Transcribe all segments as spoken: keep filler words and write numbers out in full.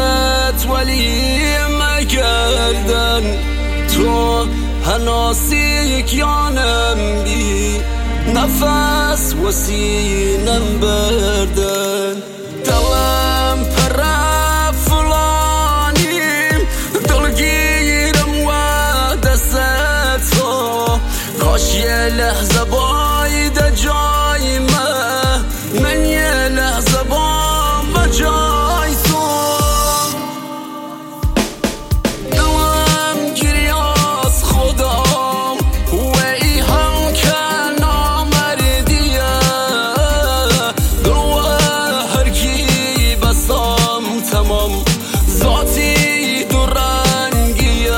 دستت ولی مگردن تو هناسی یانم بی نفس و سینم بردن دلم پر فلانیم دلگیرم و دست تو کاش یه لحظه باید جای من من یه لحظه با و جای تو دلم گیری از خودم و ای هم که نامردیه دل و هر کی بسام تمام ذاتی دو رنگیه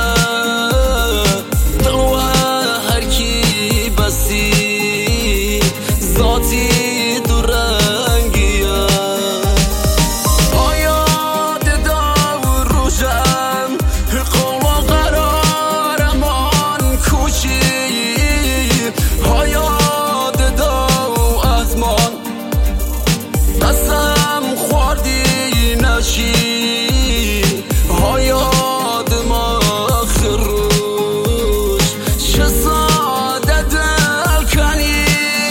دل و هر کی بسی ذاتی دو رنگیه آیا دو روزم قول و قرارم آن کوچی آیا دو ازمان قسم خوردی نشی آیا دماغ روش چه ساده دل کنی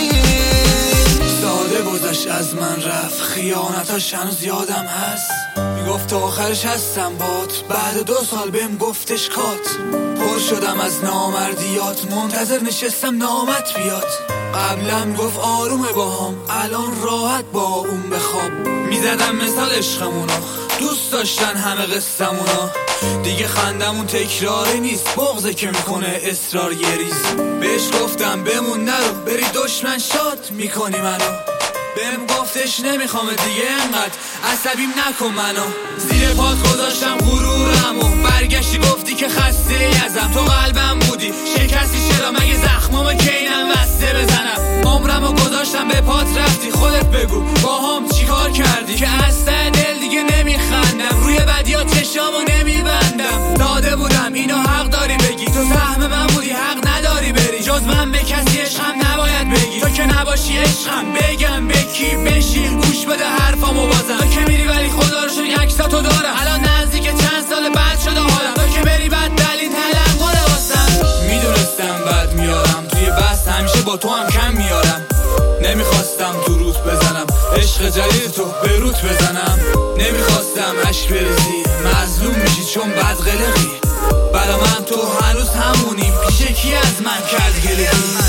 ساده گذشت از من رفت خیانتاش هنوز یادم هست میگفت آخرش هستم بات بعد دو سال بهم گفتش کات پر شدم از نامردیات منتظر نشستم نامت بیاد قبلم گفت آرومه باهام الان راحت با اون بخواب میزدم مثال عشقمونا دوست داشتن همه قصمونا دیگه خندمون تکراری نیست بغضه که میکنه اصرار یه ریز بهش گفتم بمون نرو بری دشمن شاد میکنی منو بهم گفتش نمیخوام دیگه انقدر عصبیم نکن منو زیر پات گذاشتم غرورم و برگشتی گفتی که خسته ازم تو قلبم بودی شکستی چرا مگه زخمامو کینم وسته بزنم عمرمو گذاشتم به پات رفتی خودت بگو با هم چی کار کردی که از ته دل دیگه نمیخندم روی بدیا چشامو نمیبندم داده بودم اینو حق داری بگی تو سهم من بودی حق نداری بری جز من به کسی عشقم نباید بگی تو که نباشی عشقم بگم به کی بشی گوش بده حرفامو بازم تو که میری ولی خدا رو شکر عکساتو دارم الان نزدیک چند سال بعد شده حالم تو که بری بعد دلیل تلنگره واسم میدونستم بعد میارم توی بس همیشه با تو هم کم میارم نمیخواستم تو روت بزنم عشق جدید تو به روت بزنم نمیخواستم عشق بریزی مظلوم میشی چون بد قلقی برا من تو هنوز همونی پیش کی از من کرد گلگی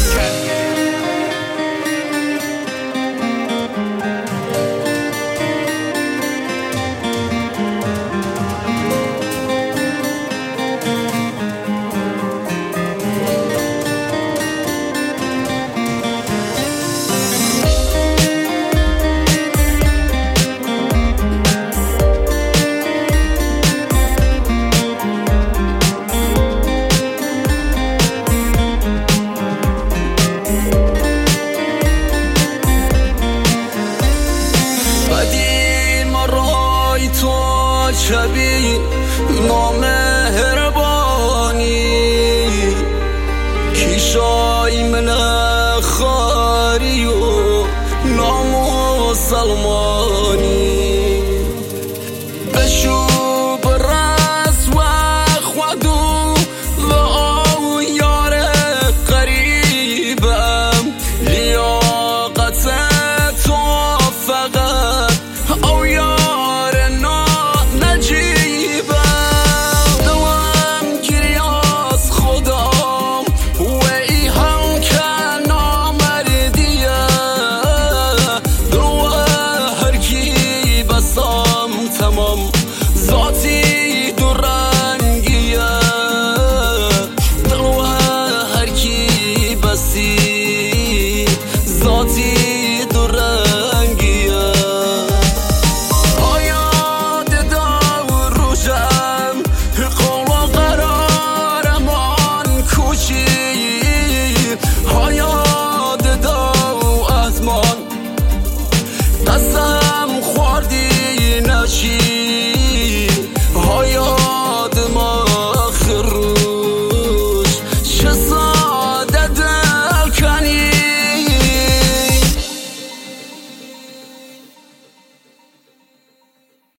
شبی نامهربانی کیشای من خاری و نامسلمانی بشو برس و خودو و او یار قریبم لیاقت تو فقط او یار تمام ذاتی دو رنگیه دل و هر کی بسی ذاتی دو رنگیه آیا دو روزم قول و قرارم آن کوچی آیا دو ازمان قسم خوردی نشی